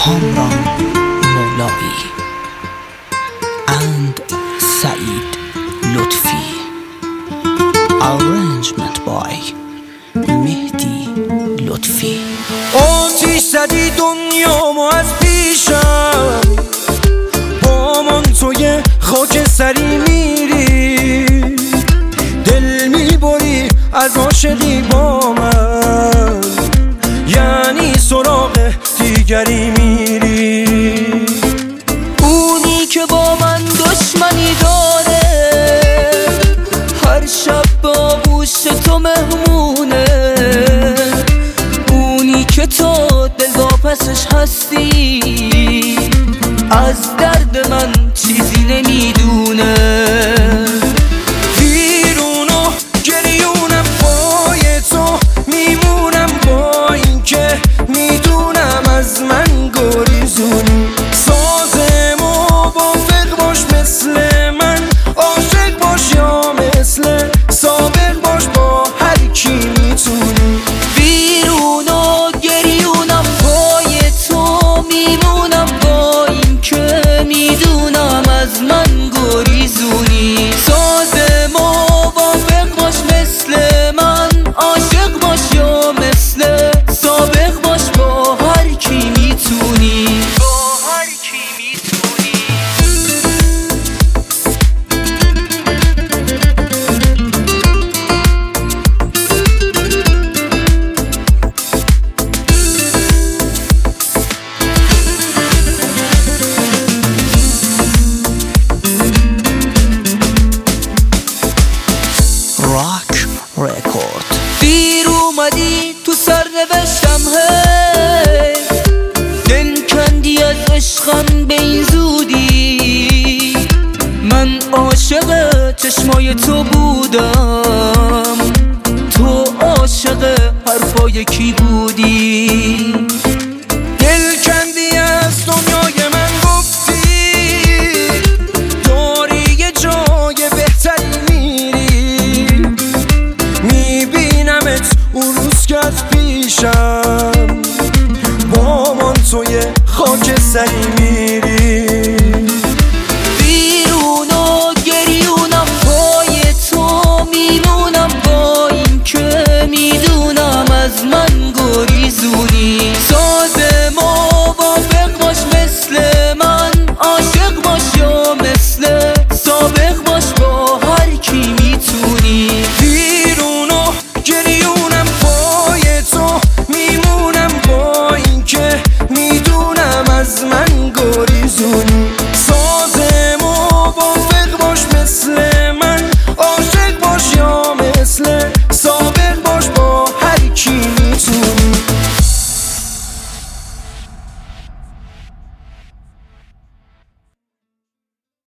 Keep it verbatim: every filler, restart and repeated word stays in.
کامران مولایی and سعید لطفی. Arrangement by مهدی لطفی. آتیش زدی دنیامو از پیشم، با من توی خاک سری میری، دل میبری از عاشقی با من، یعنی سراغ دیگری میری. اونی که با من دشمنی داره، هر شب با گوش تو مهمونه، اونی که تو دل واپسش هستی، از درد من چیزی نمیدونه. بیرونو گریونم پای تو میمونم، با این که میدونم از من گریزونی. ساز موافق باش مثل من، عاشق باش یا مثل سابق باش، با هر کی میتونی. بیرونو گریونم پای تو میمونم، با این که میدونم از من گریزونی. ساز موافق باش مثل من، عاشق باش یا مثل سابق باش، با هر کی میتونی، با هر کی میتونی. راک رکورد. دیر اومدی تو سر نوشتم، هی دل کندی از عشقم به این زودی. من عاشق چشمای تو بودم، تو عاشق حرفای کی بودی؟ دل کندی از دنیای من، گفتی داری یه جای بهتری میری. میبینمت اون روز که از پیشم، با من توی خاک سری میری. بیرونو گریونم پای تو میمونم، با این که میدونم از من گریزونی. ساز موافق باش مثل من، عاشق باش یا مثل سابق باش، با هر کی میتونی. بیرونو گریونم پای تو میمونم، با این که میدونم از من گریزونی.